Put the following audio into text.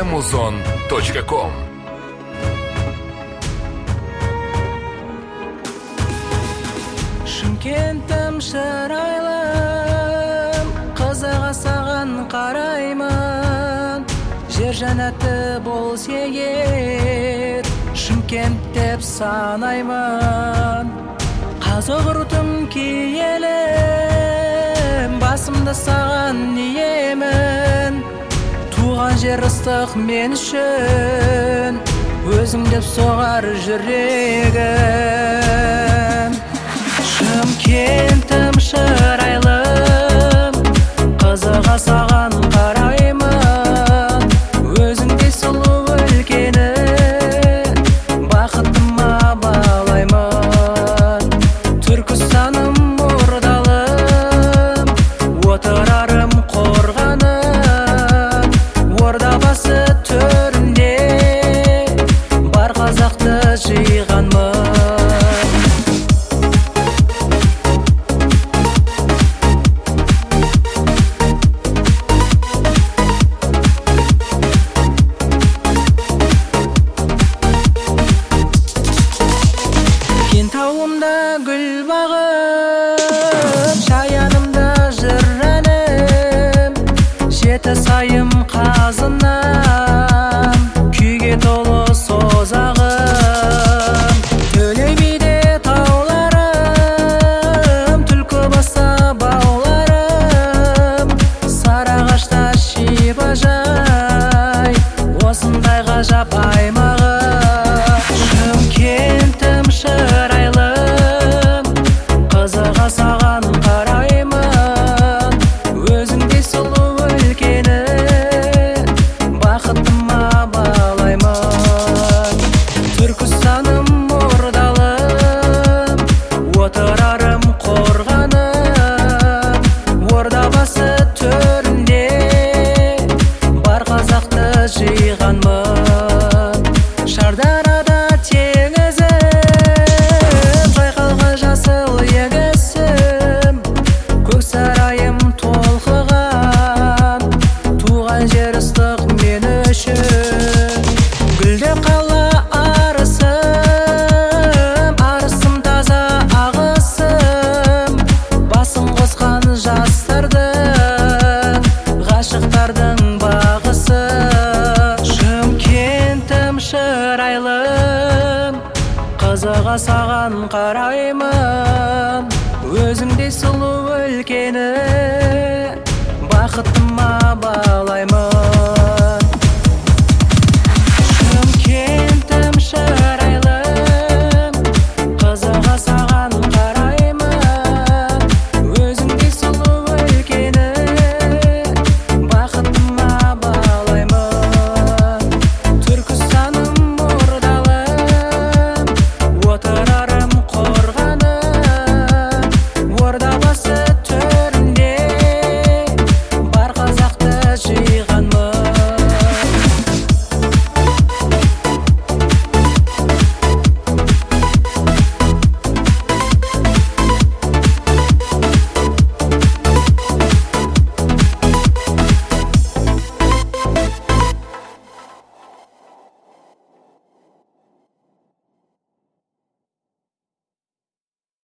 fmmuzon.com. Шымкентім шырайлым, қызыға саған қараймын. Жер жәннаты болса егер, Шымкент деп санаймын. Қазақ ұртым киелім, басымды саған иемін. Туған жер ыстық мен үшін, өзің деп соғар жүрегім. Шымкентім шырайлым, қызыға саған қараймын. Өзіңдей сұлу өлкені бақытыма балаймын. Түркістаным ордалым, отырарым қорғаным. Ордабасы төрінде бар қазақты жиғанмын. Кентауымда гүл бағым, шаянымда жыр әнім. Жеті сайым қазынам, күйге толы созағым. Төле биде тауларым, Түлкібаста бауларым. Сарыағашта шипажай, осындай ғажап аймағы. Шымкентім шырайлым, қызыға саған қараймын. Өзіңдей сұлу өлкені бақытыма балаймын. Түркістаным ордалым, отырарым қорғаным. Ордабасы төрінде бар қазақты жиғанмын. Шардарада теңізім, жайқалған жасыл егісім. Көксарайым толқыған, туған жер ыстық мен үшін. Гүлдеп қала арысым, арысым таза ағысым. Басым қосқан жастардың, ғашықтардың бағысы. Шымкентім шырайлым, қызыға саған қараймын. Өзіңдей сұлу өлкені бақытыма балаймын.